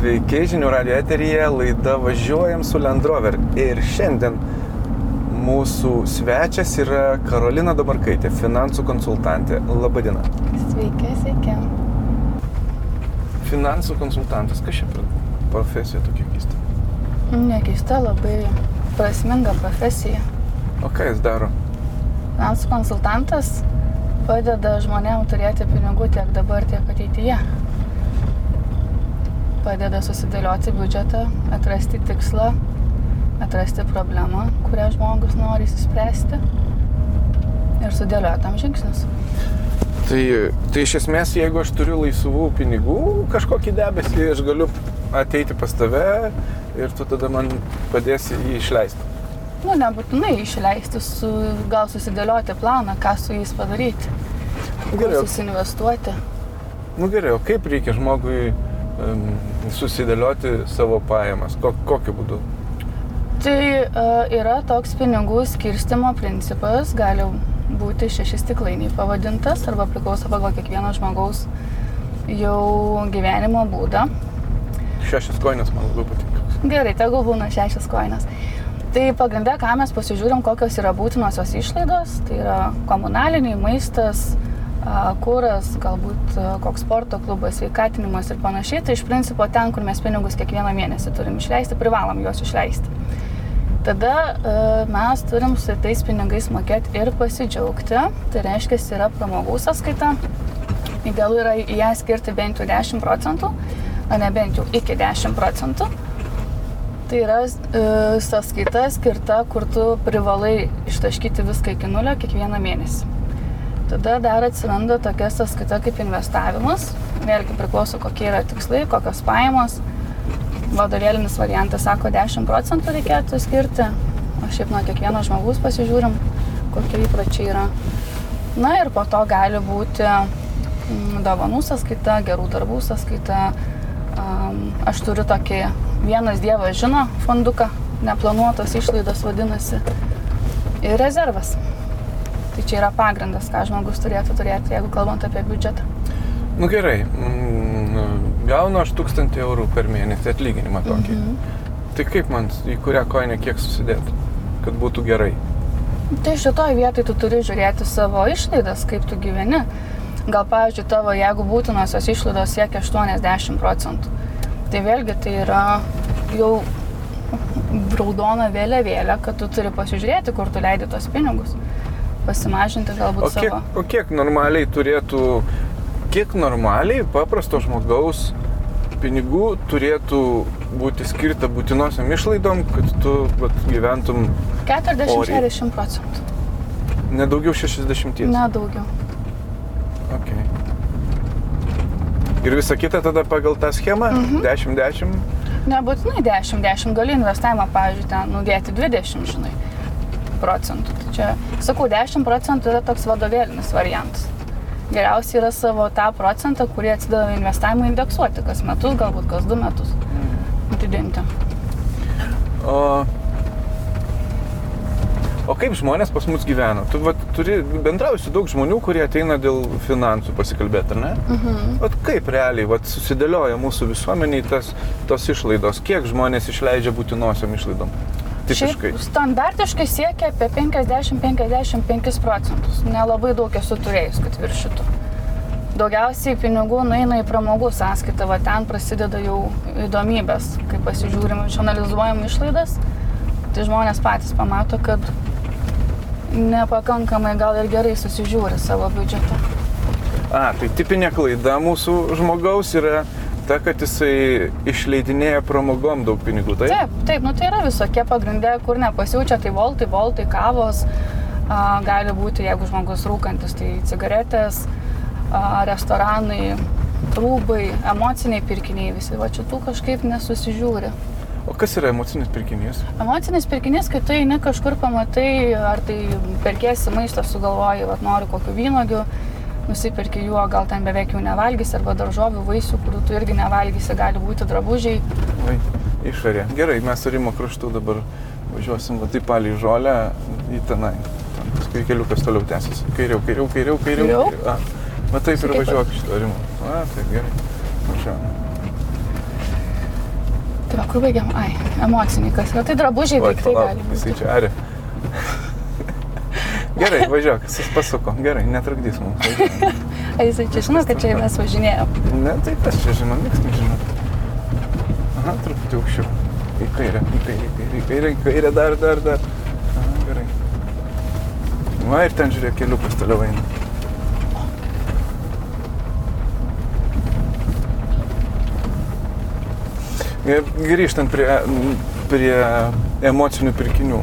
Sveiki, žinių radio eteryje, laida Važiuojam su Land Rover. Ir šiandien mūsų svečias yra Karolina Dabarkaitė, finansų konsultantė. Labadiena. Sveiki, sveiki. Finansų konsultantas, kas čia profesija tokia keista? Nekeista, labai prasminga profesija. O ką jis daro? Finansų konsultantas padeda žmonėms turėti pinigų tiek dabar, tiek ateityje. Padeda susidėlioti biudžetą, atrasti tikslą, atrasti problemą, kurią žmogus nori išspręsti ir sudėlioja tam žingsnius. Tai iš esmės, jeigu aš turiu laisvų pinigų, kažkokį debesį, aš galiu ateiti pas tave ir tu tada man padėsi jį išleisti. Nebūtinai išleisti, gal susidėlioti planą, ką su jais padaryti, kur susinvestuoti. Gerai, o kaip reikia žmogui susidėlioti savo pajamas? Kokiu būdu? Tai yra toks pinigų skirstymo principas, gali būti 6 stiklainiai pavadintas, arba priklauso pagal kiekvieno žmogaus jau gyvenimo būdą. 6 kojines man labai patinka. Gerai, tegul būna 6 kojines. Tai pagrinde, ką mes pasižiūrim, kokios yra būtinosios išlaidos, tai yra komunaliniai, maistas, kuras, galbūt koks sporto klubas, sveikatinimas ir panašiai. Tai iš principo ten, kur mes pinigus kiekvieną mėnesį turim išleisti, privalom juos išleisti. Tada mes turim su tais pinigais mokėti ir pasidžiaugti. Tai reiškia, yra pramogų sąskaita. Idealu yra į ją skirti bent jau 10%, o ne bent jau iki 10%. Tai yra sąskaita skirta, kur tu privalai ištaškyti viską iki nulio kiekvieną mėnesį. Tada dar atsiranda tokia sąskaita kaip investavimas. Vėlgi priklauso, kokie yra tikslai, kokios pajamos. Vadovėlinis variantas sako 10% reikėtų skirti, o šiaip nuo kiekvieno žmogaus pasižiūrim, kokie įpročiai yra. Na ir po to gali būti dovanų sąskaita, gerų darbų sąskaita. Aš turiu tokį vienas dievas žino fonduką, neplanuotos išlaidos vadinasi, ir rezervas. Tai čia yra pagrindas, ką žmogus turėtų turėti, jeigu kalbant apie biudžetą. Gerai, gaunu aš 1000 eurų per mėnesį atlyginimą tokį. Tai kaip man į kurią koinę kiek susidėti, kad būtų gerai? Tai šitoj vietoj tu turi žiūrėti savo išlaidas, kaip tu gyveni. Gal, pavyzdžiui, tavo, jeigu būtinosios išlaidos siekia 80%, tai vėlgi tai yra jau raudona vėliavėlė, kad tu turi pasižiūrėti, kur tu leidi tos pinigus, pasimažinti galbūt savo. O kiek normaliai paprasto žmogaus pinigų turėtų būti skirta būtinosiam išlaidom, kad tu gyventum 40-60%. Ne daugiau 60? Ne daugiau. Okay. Ir visa kita tada pagal tą schemą? 10-10? Nebūtinai 10-10, gali investavimą, pavyzdžiui, ten nudėti 20%. Tai čia, sakau, 10% yra toks vadovėlinis variantas. Geriausiai yra savo tą procentą, kurį atsideda investavimą indeksuoti, kas metus, galbūt kas 2 metus didinti. O kaip žmonės pas mus gyvena? Tu turi bendrausi daug žmonių, kurie ateina dėl finansų pasikalbėti, ar ne? Kaip realiai susidėlioja mūsų visuomeniai tos išlaidos? Kiek žmonės išleidžia būtinosiom išlaidom? Tipiškai. Šiaip standartiškai siekia apie 50-55%. Nelabai daug esu turėjus, kad viršytų. Daugiausiai pinigų nueina į pramogų sąskaitą, ten prasideda jau įdomybės. Kai pasižiūrim, išanalizuojam išlaidas, tai žmonės patys pamato, kad nepakankamai gal ir gerai susižiūri savo biudžetą. Tai tipinė klaida mūsų žmogaus yra ta, kad jisai išleidinėja pramogom daug pinigų, taip? Taip, tai yra visokie pagrindė, kur nepasiaučia, tai voltai, kavos, gali būti, jeigu žmogus rūkantis, tai cigaretės, restoranai, rūbai, emociniai pirkiniai, visi šitų kažkaip nesusižiūri. O kas yra emocinis pirkinys? Emocinis pirkinys, kai tu eini kažkur pamatai, ar tai perkėsi maistą, sugalvoji, nori kokių vynuogių, nusipirki jų, gal ten beveik jau nevalgysi, arba daržovių, vaisių, kurių tu irgi nevalgysi, gali būti drabužiai. Išorė. Gerai, mes Rimo kraštu dabar važiuosim taip palei žolę į tenai. Paskui keliukas toliau tęsiasi. Kairiau. Taip ir važiuok šito Rimo. Taip, gerai. Važiuojame. Tai va, kur baigiam? Ai, emociniai, kas yra. Tai drabužiai, daiktai gali būti. Jisai čia ari. Gerai, važiuok, jis pasuko. Gerai, netrukdys mums. Ai, jisai čia žino, kad čia mes važinėjom. Ne, tai kas čia žino, niks nežino. Aha, truputį aukščiau. Į kairę, dar. Aha, gerai. Va, ir ten žiūrėk, keliukas toliau eina. Grįžtant prie emocinių pirkinių.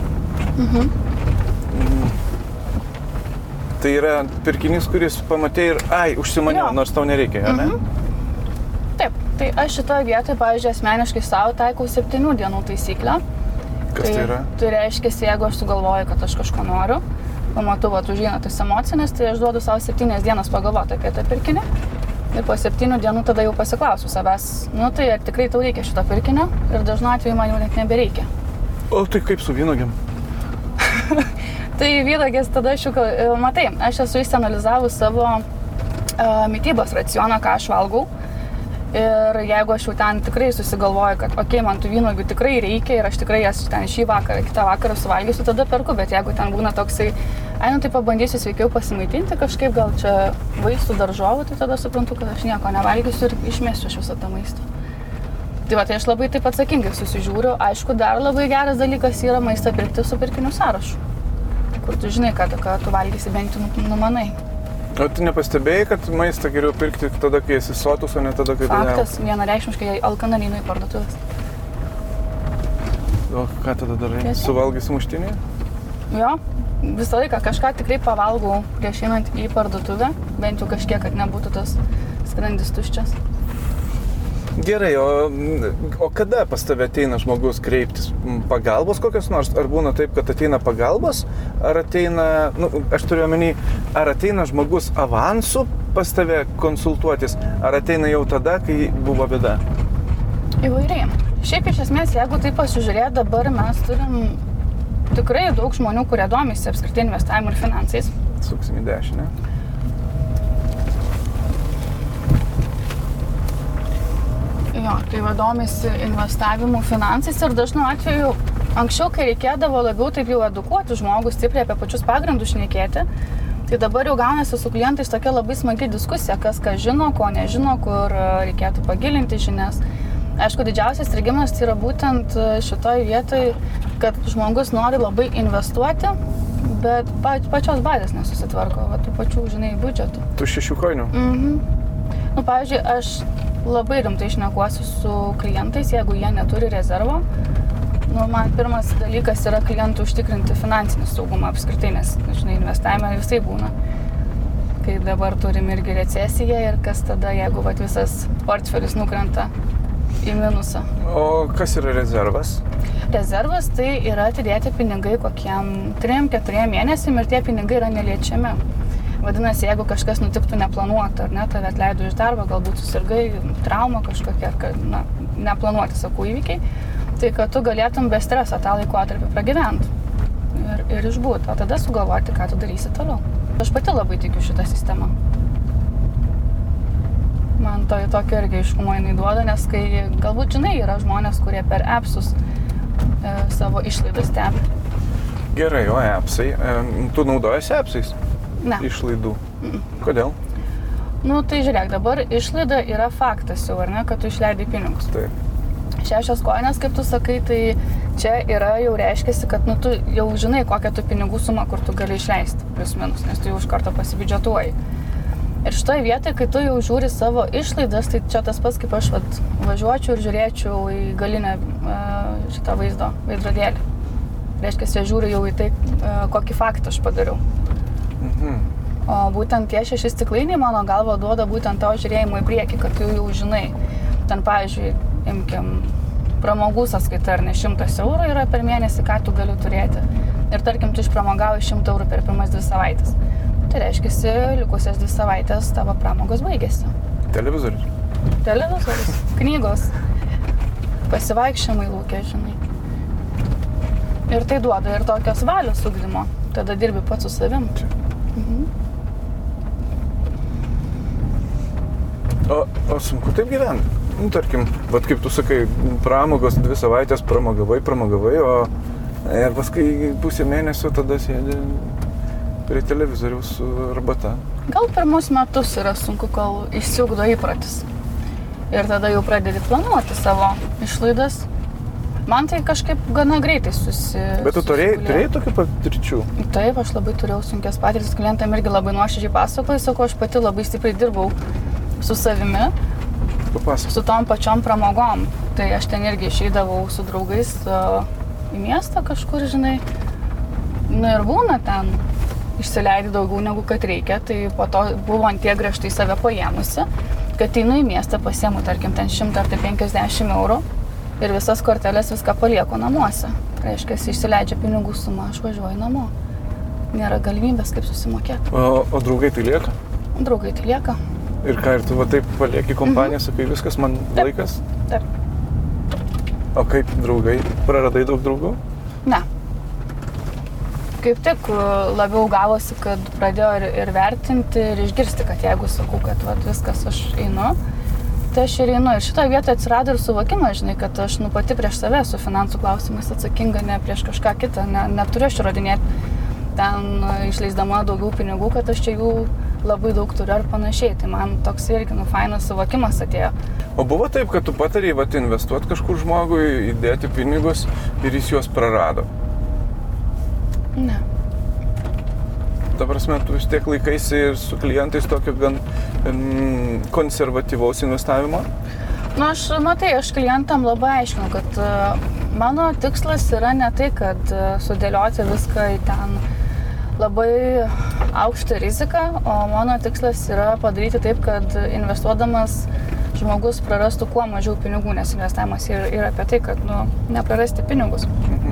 Tai yra pirkinys, kuris pamatė ir, užsimaniau, nors tau nereikia, ne? Taip, tai aš šitoje vietoje, pavyzdžiui, asmeniškai savo taikau 7 dienų taisyklę. Kas tai yra? Tai reiškia, jeigu aš sugalvoju, kad aš kažko noriu, pamatau, užeina tas emocinis, tai aš duodu savo 7 dienas pagalvoti apie tą pirkinį. Ir po 7 dienų tada jau pasiklausiu savęs, tai ar tikrai tau reikia šito pirkinio ir dažnu atveju man jau net nebereikia. O tai kaip su vynuogėm? Tai vynogės tada aš jau, matai, aš esu išsianalizavus savo mitybos racioną, ką aš valgau. Ir jeigu aš jau ten tikrai susigalvoju, kad man tų vynuogių tikrai reikia ir aš tikrai jas ten šį vakarą, kitą vakarą suvalgysiu, tada perku, bet jeigu ten būna toksai, tai pabandysiu sveikiau pasimaitinti kažkaip, gal čia vaistų, daržovų, tai tada suprantu, kad aš nieko nevalgysiu ir išmesiu iš visą tą maistą. Tai va, tai aš labai taip atsakingai susižiūriu. Aišku, dar labai geras dalykas yra maistą pirkti su pirkinių sąrašu, kur tu žinai, kad tu valgysi bent jau numanai. O tu nepastebėjai, kad maistą geriau pirkti tada, kai esi sotus, o ne tada, kai... Faktas, vienareikšmiškai alkanalynų į parduotuvės. O ką tada darai? Suvalgai sumuštinį? Jo, visą laiką kažką tikrai pavalgau prieš einant į parduotuvę, bent jau kažkiek, kad nebūtų tas skrandis tuščias. Gerai, o kada pas tave ateina žmogus kreiptis? Pagalbos kokios nors? Ar būna taip, kad ateina pagalbos? Ar ateina, aš turiu omeny, ar ateina žmogus avansu pas tave konsultuotis? Ar ateina jau tada, kai buvo bėda? Įvairiai. Šiaip iš esmės, jeigu taip pasižiūrėt, dabar mes turim tikrai daug žmonių, kurie domisi apskritai investavimu ir finansais. Suksim į dešinę. Jo, tai domisi investavimu finansais ir dažnu atveju anksčiau, kai reikėdavo labiau taip jau edukuoti žmogus, stipriai apie pačius pagrindus šnekėti, tai dabar jau gaunasi su klientais tokia labai smagi diskusija, kas ką žino, ko nežino, kur reikėtų pagilinti žinias. Aišku, didžiausias strigimas tai yra būtent šitoj vietoj, kad žmogus nori labai investuoti, bet pačios bazės nesusitvarko, tų pačių, žinai, biudžetų. Tu 6 koinių? Pavyzdžiui, aš labai rimtai šnekuosiu su klientais, jeigu jie neturi rezervo. Man pirmas dalykas yra klientų užtikrinti finansinį saugumą apskritai, nes, žinai, investavime visai būna. Kai dabar turim irgi recesiją ir kas tada, jeigu visas portfelis nukrenta į minusą. O kas yra rezervas? Rezervas tai yra atidėti pinigai kokiem 3-4 mėnesiam ir tie pinigai yra neliečiami. Vadinasi, jeigu kažkas nutiktų neplanuota, ar ne, tave atleido iš darbo, galbūt susirgai, trauma kažkokia, neplanuoti, sakau, įvykiai, tai kad tu galėtum be streso tą laikotarpį pragyventi ir išbūti, o tada sugalvoti, ką tu darysi toliau. Aš pati labai tikiu šitą sistemą. Man tokio irgi aiškumo jinai duoda, nes kai galbūt, žinai, yra žmonės, kurie per appsus savo išlaidas stebi. Gerai, o appsai, tu naudojasi appsais? Ne. Išlaidų. Kodėl? Tai žiūrėk, dabar išlaida yra faktas jau, ar ne, kad tu išleidai pinigus. Taip. 6 koinės, kaip tu sakai, tai čia yra jau reiškiasi, kad tu jau žinai, kokią tu pinigų sumą, kur tu gali išleisti, plius minus, nes tu jau iš karto pasibiudžetuoji. Ir šitoje vietoje, kai tu jau žiūri savo išlaidas, tai čia tas pats, kaip aš važiuočiau ir žiūrėčiau į galinę šitą veidrodėlį. Reiškiasi, aš žiūriu jau į tai, kokį faktą aš padariau. O būtent tie 6 stiklainiai, mano galva, duoda būtent tavo žiūrėjimo į priekį, kad tu jau žinai. Ten, pavyzdžiui, imkim, pramogų sąskaita ar ne 100 eurų yra per mėnesį, ką tu gali turėti. Ir tarkim, tu išpramogauji 100 eurų per pirmas 2 savaitės. Tai reiškiasi, likusias 2 savaitės tavo pramogos baigėsi. Televizorius. Knygos. Pasivaikščiojimai lauke, žinai. Ir tai duoda ir tokios valios ugdymo. Tada dirbi pats su savim. O sunku taip gyventi? tarkim, vat kaip tu sakai, pramogos 2 savaitės pramogavai, o ir paskui pusę mėnesio tada sėdi prie televizoriaus su arbata. Gal pirmus metus yra sunku, kol išsiugdo įprotis. Ir tada jau pradedi planuoti savo išlaidas. Man tai kažkaip gana greitai Bet tu turėjai tokių patirčių? Taip, aš labai turėjau sunkias patirtis. Klientam irgi labai nuoširdžiai pasakoju, sakau, aš pati labai stipriai dirbau su savimi, su tom pačiom pramogom. Tai aš ten irgi išeidavau su draugais į miestą kažkur, žinai. Ir būna ten, išsileidi daugiau negu kad reikia, tai po to buvo antie griežtai save paėmusi, kad einu į miestą, pasiemu, tarkim, ten 100 ar 50 eurų. Ir visas kortelės viską palieku namuose. Reiškia, išsileidžia pinigų sumą, aš važiuoju namo. Nėra galimybės, kaip susimokėti. O draugai tai lieka? Draugai tai lieka. Ir ką, ir tu va taip palieki kompaniją, sakai, viskas man laikas? Taip. O kaip draugai? Praradai daug draugų? Ne. Kaip tik labiau gavosi, kad pradėjo ir vertinti, ir išgirsti, kad jeigu sakau, kad va, viskas aš einu, tai aš ir einu. Ir šitoje vietoje atsirado ir suvokimas, žinai, kad aš pati prieš save su finansų klausimais atsakinga, ne prieš kažką kitą. Neturiu aš įrodinėti ten išleisdama daugiau pinigų, kad aš čia jų labai daug turiu ar panašiai. Tai man toks irgi fainas suvokimas atėjo. O buvo taip, kad tu patarėjai investuoti kažkur žmogui, įdėti pinigus ir jis juos prarado? Ne. Ta prasme, tu vis tiek laikaisi ir su klientais tokio gan konservatyvaus investavimo? Aš klientam labai aiškinu, kad mano tikslas yra ne tai, kad sudėlioti viską į ten labai aukštą riziką, o mano tikslas yra padaryti taip, kad investuodamas žmogus prarastų kuo mažiau pinigų, nes investavimas yra apie tai, kad neprarasti pinigus.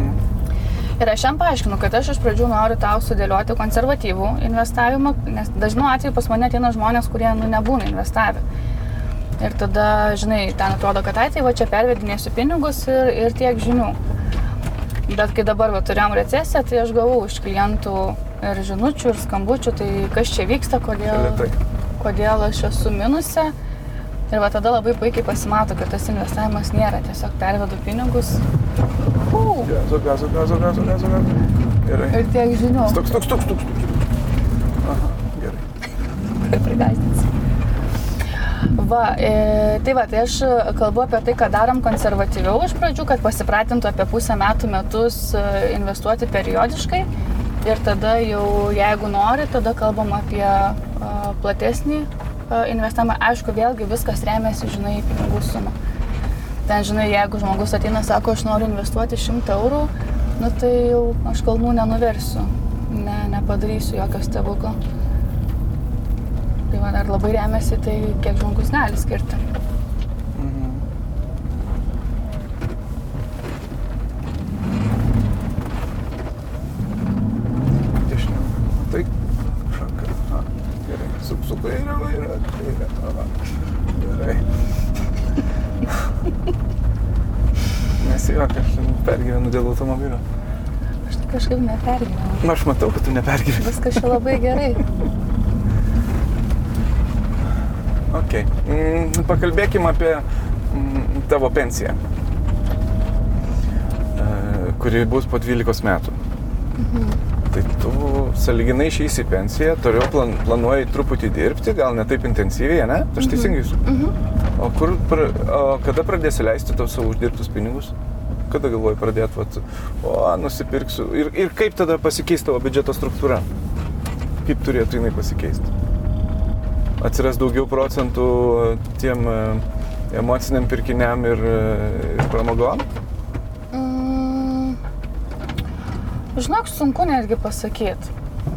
Ir aš jam paaiškinu, kad aš iš pradžių noriu tau sudėlioti konservatyvų investavimą, nes dažnu atveju pas mane ateina žmonės, kurie nebūna investavę. Ir tada, žinai, ten atrodo, kad tai va čia pervedinėsiu pinigus ir tiek žinių. Bet kai dabar turėjom recesiją, tai aš gavau iš klientų ir žinučių, ir skambučių, tai kas čia vyksta, kodėl aš esu minuse. Ir va tada labai puikiai pasimato, kad tas investavimas nėra, tiesiog pervedu pinigus. Gazo. Gerai. Ir tiek žinių. Stok. Aha, gerai. Ir prigazdins. Tai aš kalbu apie tai, kad darom konservatyviau iš pradžių, kad pasipratintų apie pusę metus investuoti periodiškai. Ir tada jau, jeigu nori, tada kalbam apie platesnį investavimą. Aišku, vėlgi viskas remiasi, žinai, į pinigų sumą. Ten, žinai, jeigu žmogus ateina, sako, aš noriu investuoti 100 eurų, tai jau aš kalnų nenuversiu, nepadarysiu jokio stebuklo. Tai dar labai remiasi tai, kiek žmogus gali skirti. Dešinė. Tai šaka. Gerai. Su kairė. Gerai. Nesijuok, aš pergyvenu dėl automobilio. Aš tai kažkaip nepergyvenu. Aš matau, kad tu nepergyveni. Viskas čia labai gerai. Ok. Pakalbėkim apie tavo pensiją, kuri bus po 12 metų. Tai tu sąlyginai išeisi į pensiją, toliau planuoji truputį dirbti, gal ne taip intensyviai, ne? Aš teisingai esu. O kada pradėsi leisti tau savo uždirbtus pinigus? Kada galvoji pradėti, nusipirksiu? Ir kaip tada pasikeis tavo biudžeto struktūra? Kaip turėtų jinai pasikeisti? Atsiras daugiau procentų tiem emociniam pirkiniam ir pramogom? Žinok, sunku netgi pasakyti.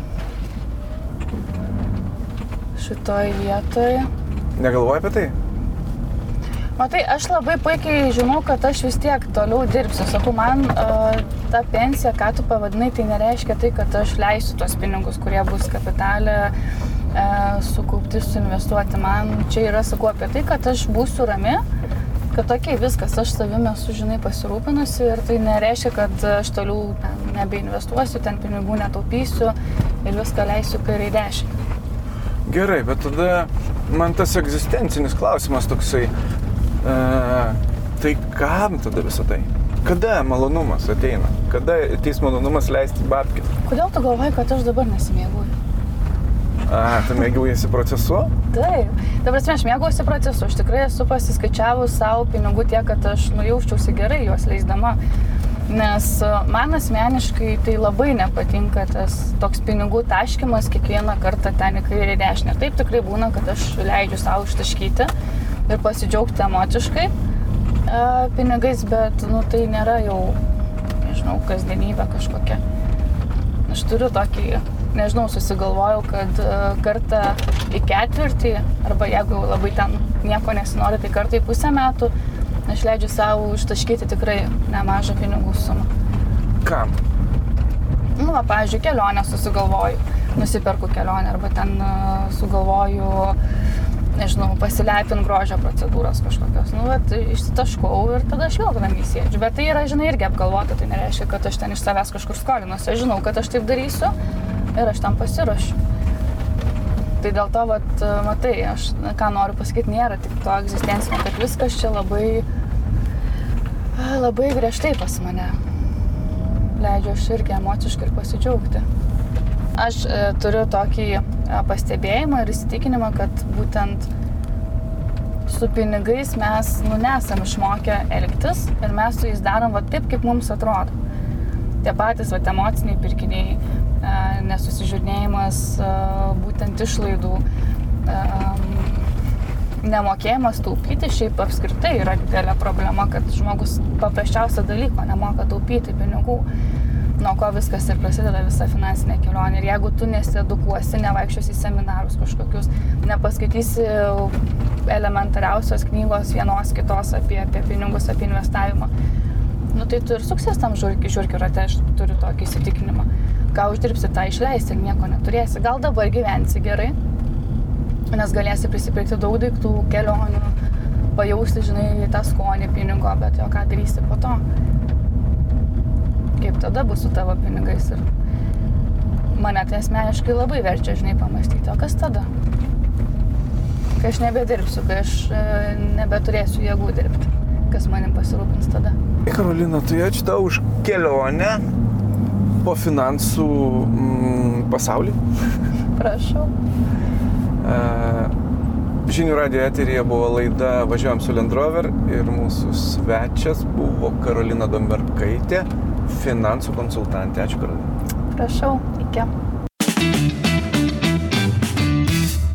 Šitoj vietoje. Negalvoji apie tai? Matai, aš labai puikiai žinau, kad aš vis tiek toliau dirbsiu. Sakau, man ta pensija, ką tu pavadinai, tai nereiškia tai, kad aš leisiu tos pinigus, kurie bus kapitale sukaupti, suinvestuoti. Man čia yra, sakau, apie tai, kad aš būsiu rami, kad tokiai viskas, aš savimi esu, žinai, pasirūpinusi ir tai nereiškia, kad aš toliau nebeinvestuosiu, ten pinigų netaupysiu ir viską leisiu kairiai dešinį. Gerai, bet tada man tas egzistencinis klausimas toksai, Tai kam tada visą tai? Kada malonumas ateina? Kada ateis malonumas leisti babkės? Kodėl tu galvoji, kad aš dabar nesimėguoju? Tu mėgiaujiesi procesu? Taip. Dabar aš mėgaujuosi procesu. Aš tikrai esu pasiskaičiavus savo pinigų tiek, kad aš jausčiausi gerai juos leisdama. Nes man asmeniškai tai labai nepatinka tas toks pinigų taškymas kiekvieną kartą ten į kairę ir dešinę. Taip tikrai būna, kad aš leidžiu savo ištaškyti ir pasidžiaugti emociškai pinigais, bet tai nėra jau, nežinau, kasdienybė kažkokia. Aš turiu tokį, nežinau, susigalvojau, kad kartą į ketvirtį, arba jeigu labai ten nieko nesinori, tai kartą į pusę metų, aš leidžiu savo ištaškyti tikrai nemažą pinigų sumą. Kam? Pavyzdžiui, kelionę susigalvoju, nusiperku kelionę, arba ten sugalvoju, nežinau, pasilepin grožio procedūros kažkokios. Išsitaškau ir tada aš vėl ramiai sėdžiu. Bet tai yra, žinai, irgi apgalvota, tai nereiškia, kad aš ten iš savęs kažkur skolinuosi. Aš žinau, kad aš taip darysiu ir aš tam pasiruošiu. Tai dėl to, matai, aš, ką noriu pasakyti, nėra tik to egzistencinio, kad viskas čia labai griežtai pas mane. Leidžiu aš irgi emociškai ir pasidžiaugti. Aš turiu tokį pastebėjimą ir įsitikinimą, kad būtent su pinigais mes nesam išmokę elgtis ir mes su jais darom taip, kaip mums atrodo. Tie patys emociniai pirkiniai, nesusižiūrinėjimas būtent išlaidų, nemokėjimas taupyti šiaip apskritai yra didelė problema, kad žmogus paprasčiausią dalyko nemoka taupyti pinigų. Nuo ko viskas ir prasideda visa finansinė kelionė. Ir jeigu tu nesiedukuosi, nevaikščiosi į seminarus kažkokius, nepaskaitysi elementariausios knygos vienos kitos apie pinigus, apie investavimą, tai tu ir suksies tam žiurkių rate, aš turiu tokį įsitikinimą. Ką uždirbsi, tą išleisti ir nieko neturėsi. Gal dabar gyvensi gerai, nes galėsi prisipirkti daug daiktų, kelionių, pajausti, žinai, tą skonį pinigo, bet jo ką darysi po to. Kaip tada bus su tavo pinigais ir mane tai asmeniškai labai verčia, žinai, pamąstyti, o kas tada? Kai aš nebedirbsiu, kai aš nebeturėsiu jėgų dirbti, kas manim pasirūpins tada? Karolina, tai ačiū tau už kelionę po finansų pasaulį. Prašau. Žinių radijo eteryje buvo laida Važiuojam su Land Rover ir mūsų svečias buvo Karolina Domberkaitė, finansų konsultantė. Ačiū, Karolina. Prašau, iki.